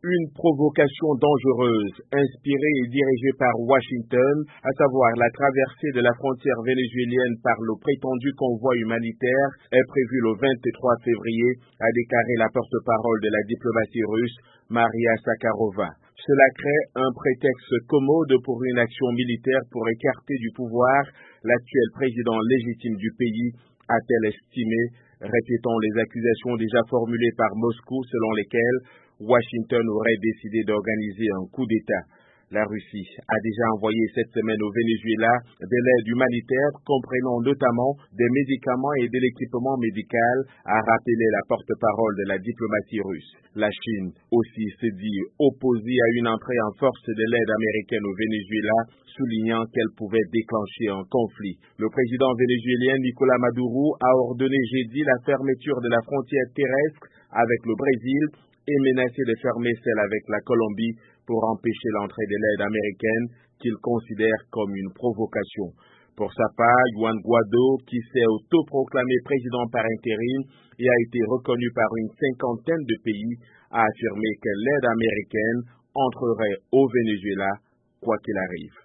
Une provocation dangereuse, inspirée et dirigée par Washington, à savoir la traversée de la frontière vénézuélienne par le prétendu convoi humanitaire, est prévue le 23 février, a déclaré la porte-parole de la diplomatie russe, Maria Zakharova. Cela crée un prétexte commode pour une action militaire pour écarter du pouvoir l'actuel président légitime du pays, a-t-elle estimé, répétant les accusations déjà formulées par Moscou selon lesquelles Washington aurait décidé d'organiser un coup d'État. La Russie a déjà envoyé cette semaine au Venezuela de l'aide humanitaire comprenant notamment des médicaments et de l'équipement médical, a rappelé la porte-parole de la diplomatie russe. La Chine aussi se dit opposée à une entrée en force de l'aide américaine au Venezuela, soulignant qu'elle pouvait déclencher un conflit. Le président vénézuélien Nicolás Maduro a ordonné jeudi la fermeture de la frontière terrestre avec le Brésil et menacé de fermer celle avec la Colombie pour empêcher l'entrée de l'aide américaine qu'il considère comme une provocation. Pour sa part, Juan Guaido, qui s'est autoproclamé président par intérim et a été reconnu par une cinquantaine de pays, a affirmé que l'aide américaine entrerait au Venezuela quoi qu'il arrive.